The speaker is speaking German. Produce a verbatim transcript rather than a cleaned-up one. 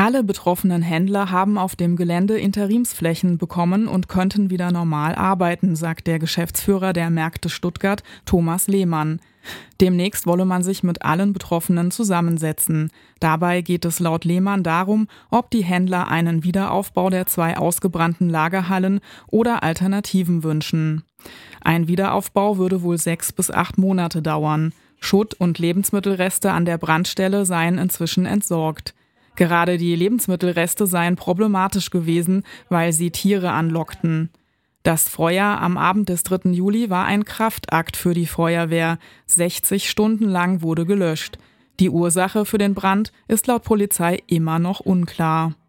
Alle betroffenen Händler haben auf dem Gelände Interimsflächen bekommen und könnten wieder normal arbeiten, sagt der Geschäftsführer der Märkte Stuttgart, Thomas Lehmann. Demnächst wolle man sich mit allen Betroffenen zusammensetzen. Dabei geht es laut Lehmann darum, ob die Händler einen Wiederaufbau der zwei ausgebrannten Lagerhallen oder Alternativen wünschen. Ein Wiederaufbau würde wohl sechs bis acht Monate dauern. Schutt und Lebensmittelreste an der Brandstelle seien inzwischen entsorgt. Gerade die Lebensmittelreste seien problematisch gewesen, weil sie Tiere anlockten. Das Feuer am Abend des dritten Juli war ein Kraftakt für die Feuerwehr. sechzig Stunden lang wurde gelöscht. Die Ursache für den Brand ist laut Polizei immer noch unklar.